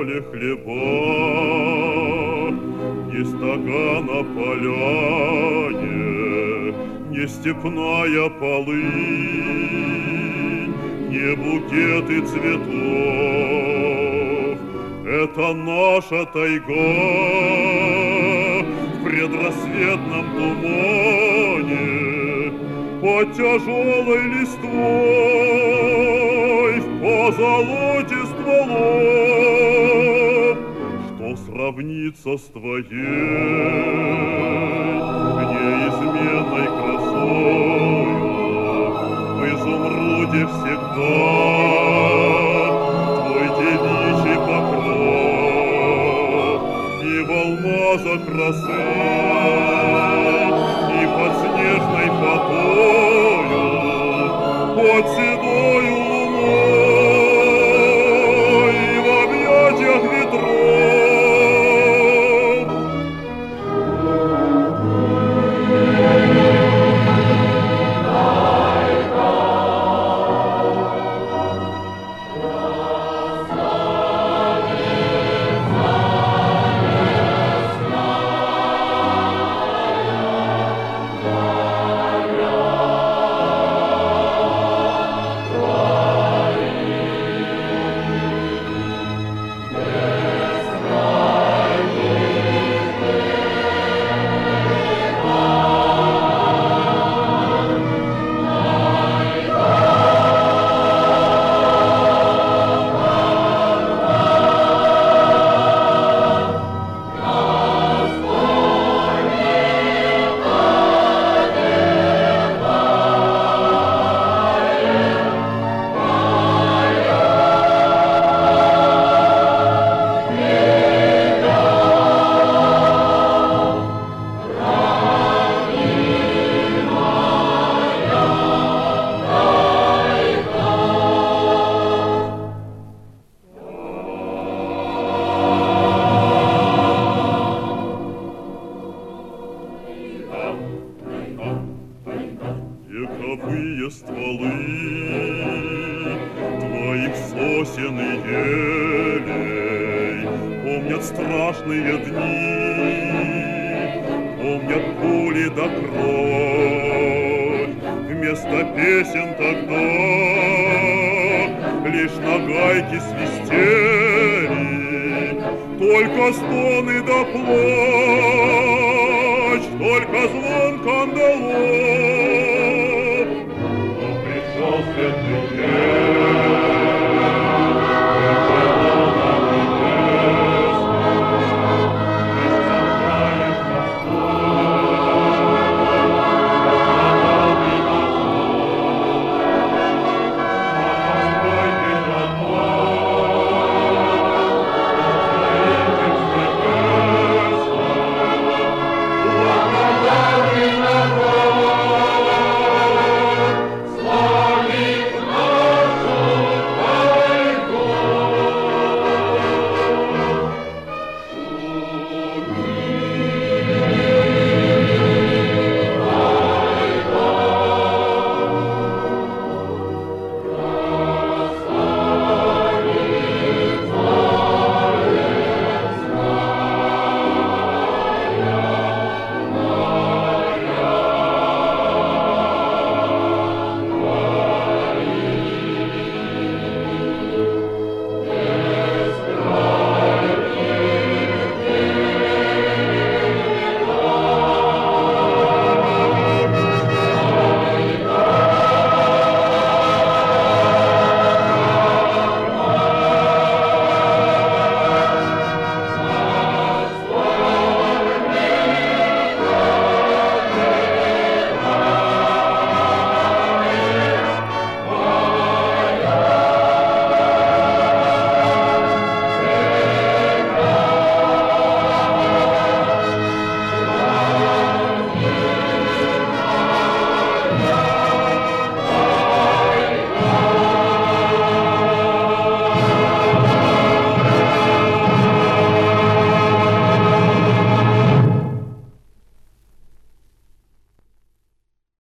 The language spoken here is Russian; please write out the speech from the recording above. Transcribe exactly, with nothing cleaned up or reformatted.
поле хлеба, ни стакана поляне, ни степная полынь, ни букеты цветов. Это наша тайга в предрассветном тумане, под тяжелой листвой, в позолоте стволов, что сравнится с твоей неизменной красою. В изумруде всегда твой девичий покров, и в алмазах красы, и под снежной фатою, под седою луной, и в объятиях ветров. Вековые стволы твоих сосен и елей помнят страшные дни, помнят пули да кровь. Вместо песен тогда лишь нагайки свистели, только стоны да плач, только звон кандалов.